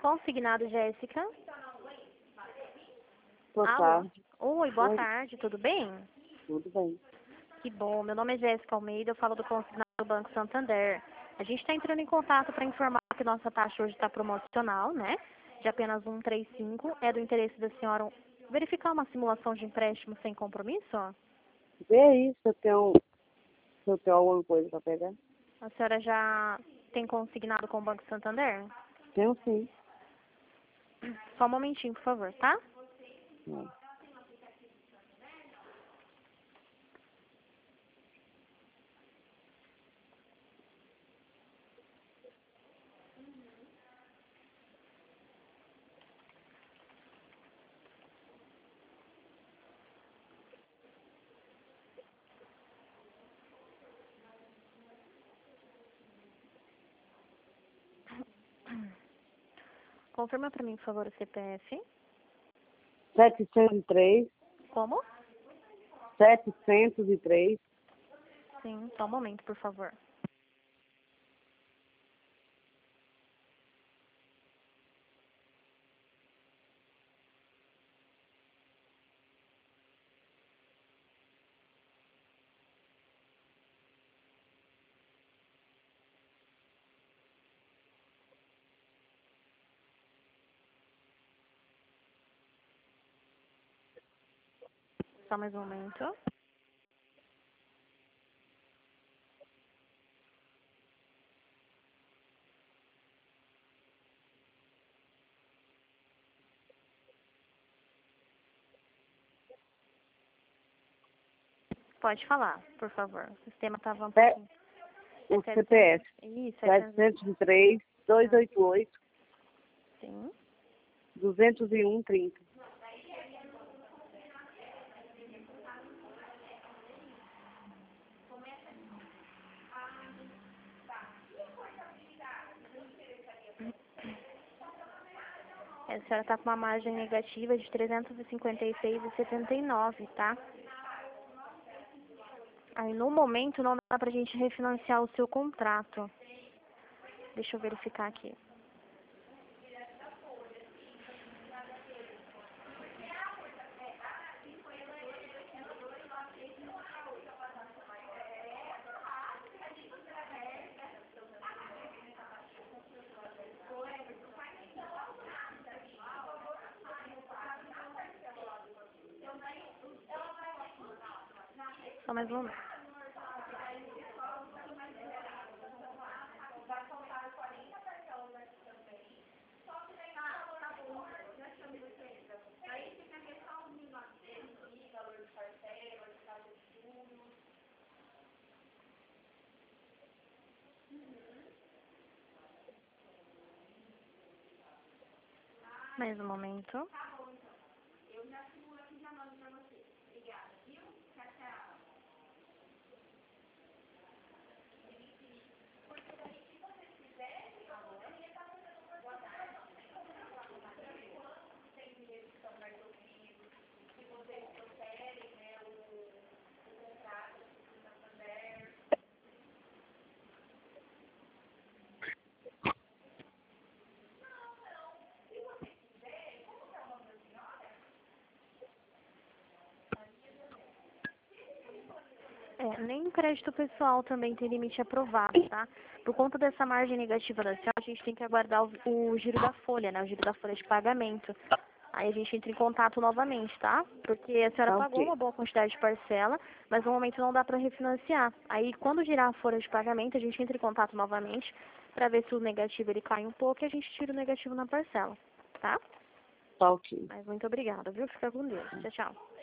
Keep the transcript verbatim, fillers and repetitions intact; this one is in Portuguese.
Consignado, Jéssica. Boa Alô? tarde. Oi, boa Oi. tarde, tudo bem? Tudo bem. Que bom, meu nome é Jéssica Almeida, eu falo do Consignado do Banco Santander. A gente está entrando em contato para informar que nossa taxa hoje está promocional, né? De apenas cento e trinta e cinco. É do interesse da senhora verificar uma simulação de empréstimo sem compromisso? Vê aí se eu tenho, se eu tenho alguma coisa para pegar. A senhora já tem consignado com o Banco Santander? Tenho sim. Só um momentinho, por favor, tá? Hum. Confirma para mim, por favor, o C P F. setecentos e três, Como? setecentos e três, Sim, só um momento, por favor. Só mais um momento. Pode falar, por favor. O sistema estava um Pe- pouquinho... o É C P F Isso, setecentos... setecentos e três, duzentos e oitenta e oito, Sim. duzentos e um, trinta. A senhora está com uma margem negativa de trezentos e cinquenta e seis vírgula setenta e nove, tá? Aí, no momento, não dá pra gente refinanciar o seu contrato. Deixa eu verificar aqui. Só mais um momento. Mais um momento. É, nem o crédito pessoal também tem limite aprovado, tá? Por conta dessa margem negativa da senhora, a gente tem que aguardar o, o giro da folha, né? O giro da folha de pagamento. Aí a gente entra em contato novamente, tá? Porque a senhora Tá pagou ok. uma boa quantidade de parcela, mas no momento não dá para refinanciar. Aí quando girar a folha de pagamento, a gente entra em contato novamente para ver se o negativo ele cai um pouco e a gente tira o negativo na parcela, tá? Tá ok. Mas muito obrigada, viu? Fica com Deus. Tchau, tchau.